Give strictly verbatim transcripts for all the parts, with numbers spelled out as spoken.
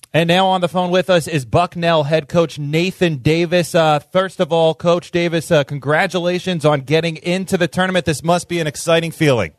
And now on the phone with us is Bucknell head coach Nathan Davis. Uh, first of all, Coach Davis, uh, congratulations on getting into the tournament. This must be an exciting feeling.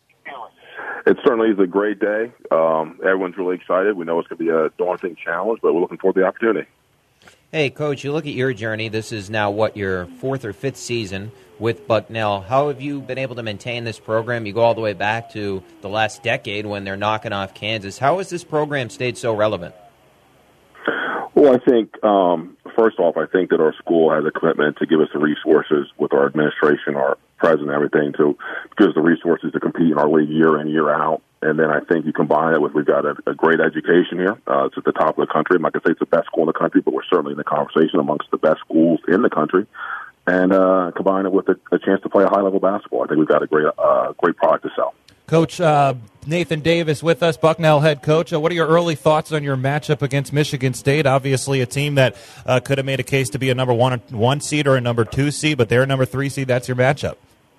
It certainly is a great day. Um, everyone's really excited. We know it's going to be a daunting challenge, but we're looking forward to the opportunity. Hey, Coach, you look at your journey. This is now, what, your fourth or fifth season with Bucknell. How have you been able to maintain this program? You go all the way back to the last decade when they're knocking off Kansas. How has this program stayed so relevant? Well, I think, um, first off, I think that our school has a commitment to give us the resources with our administration, our president, everything, to give us the resources to compete in our league year in, year out. And then I think you combine it with, we've got a, a great education here. Uh, it's at the top of the country. I'm not going to say it's the best school in the country, but we're certainly in the conversation amongst the best schools in the country. And uh, combine it with a, a chance to play a high-level basketball. I think we've got a great, uh, great product to sell. Coach uh, Nathan Davis with us, Bucknell head coach. Uh, what are your early thoughts on your matchup against Michigan State? Obviously a team that uh, could have made a case to be a number one, one seed or a number two seed, but they're a number three seed. That's your matchup.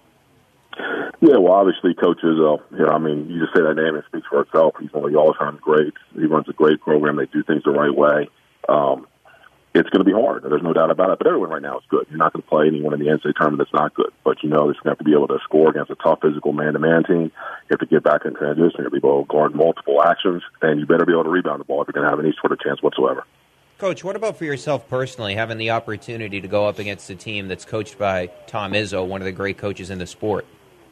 Yeah, well, obviously, coaches, uh, you know, I mean, you just say that name, it speaks for itself. He's one of the all-time greats. He runs a great program. They do things the right way. Um, it's going to be hard. There's no doubt about it. But everyone right now is good. You're not going to play anyone in the N C double A tournament that's not good. But, you know, you're going to have to be able to score against a tough physical man-to-man team. You have to get back in transition. You have to be able to guard multiple actions. And you better be able to rebound the ball if you're going to have any sort of chance whatsoever. Coach, what about for yourself personally, having the opportunity to go up against a team that's coached by Tom Izzo, one of the great coaches in the sport?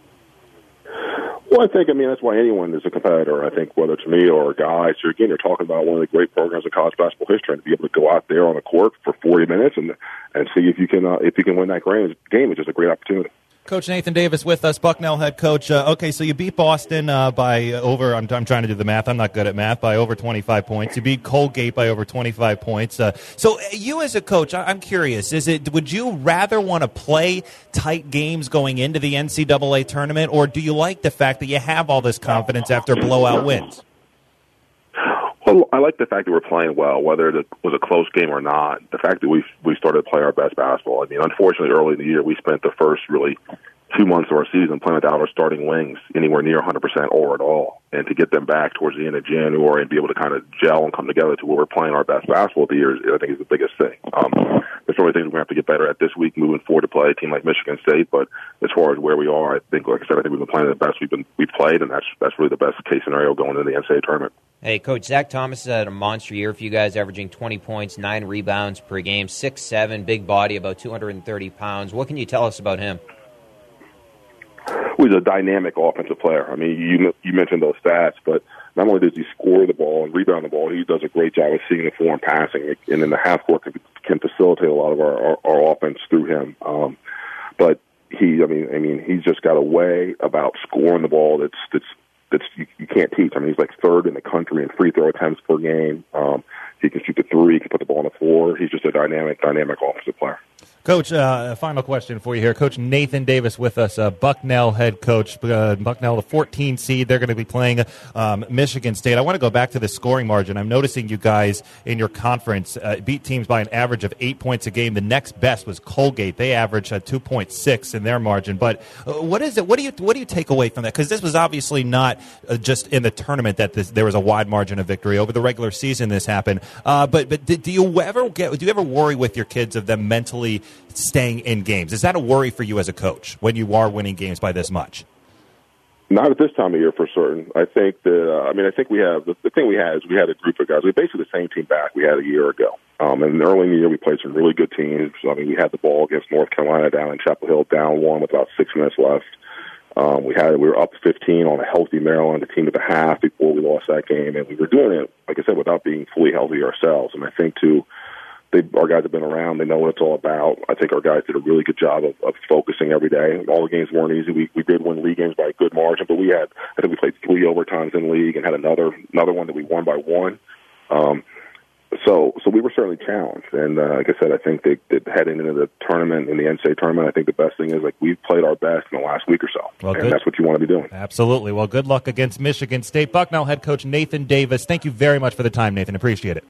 Well, I think, I mean, that's why anyone is a competitor. I think whether it's me or a guy. So, again, you're talking about one of the great programs in college basketball history, and to be able to go out there on the court for forty minutes and and see if you can uh, if you can win that game is just a great opportunity. Coach Nathan Davis with us, Bucknell head coach. Uh, okay, so you beat Boston uh, by over, I'm, I'm trying to do the math, I'm not good at math, by over twenty-five points. You beat Colgate by over twenty-five points. Uh, so you as a coach, I, I'm curious, is it would you rather want to play tight games going into the N C double A tournament, or do you like the fact that you have all this confidence after blowout wins? Well, I like the fact that we're playing well, whether it was a close game or not. The fact that we we started to play our best basketball. I mean, unfortunately, early in the year, we spent the first really two months of our season playing without our starting wings anywhere near one hundred percent or at all. And to get them back towards the end of January and be able to kind of gel and come together to where we're playing our best basketball of the year, I think is the biggest thing. Um, there's so many things we're going to have to get better at this week moving forward to play a team like Michigan State. But as far as where we are, I think, like I said, I think we've been playing the best we've been we've played, and that's that's really the best case scenario going into the N C double A tournament. Hey, Coach, Zach Thomas has had a monster year for you guys, averaging twenty points, nine rebounds per game, six seven, big body, about two hundred thirty pounds. What can you tell us about him? He's a dynamic offensive player. I mean, you you mentioned those stats, but not only does he score the ball and rebound the ball, he does a great job of seeing the floor and passing, and in the half court can, can facilitate a lot of our, our, our offense through him. Um, but he, I mean, I mean, he's just got a way about scoring the ball that's that's that's you, you can't teach. I mean, he's like third in the country in free throw attempts per game. Um, he can shoot the three, he can put the ball on the floor. He's just a dynamic, dynamic offensive player. Coach, uh, a final question for you here. Coach Nathan Davis with us, uh, Bucknell head coach. Uh, Bucknell, the fourteen seed, they're going to be playing um, Michigan State. I want to go back to the scoring margin. I'm noticing you guys in your conference uh, beat teams by an average of eight points a game. The next best was Colgate. They averaged uh, two point six in their margin. But uh, what is it? What do you what do you take away from that? Because this was obviously not uh, just in the tournament that this, there was a wide margin of victory. Over the regular season, this happened. Uh, but but do you ever get? Do you ever worry with your kids of them mentally staying in games? Is that a worry for you as a coach when you are winning games by this much? Not at this time of year, for certain. I think that, uh, I mean, I think we have, the, the thing we had is we had a group of guys. We basically the same team back we had a year ago. Um, and early in the year, we played some really good teams. I mean, we had the ball against North Carolina down in Chapel Hill, down one with about six minutes left. Um, we had, we were up fifteen on a healthy Maryland, a team at the half before we lost that game. And we were doing it, like I said, without being fully healthy ourselves. And I think, too, They, our guys have been around. They know what it's all about. I think our guys did a really good job of, of focusing every day. All the games weren't easy. We we did win league games by a good margin, but we had, I think we played three overtimes in the league and had another another one that we won by one. Um, so so we were certainly challenged. And uh, like I said, I think that, that heading into the tournament, in the N C double A tournament, I think the best thing is like we've played our best in the last week or so. Well, and good. That's what you want to be doing. Absolutely. Well, good luck against Michigan State. Bucknell head coach Nathan Davis, thank you very much for the time, Nathan. Appreciate it.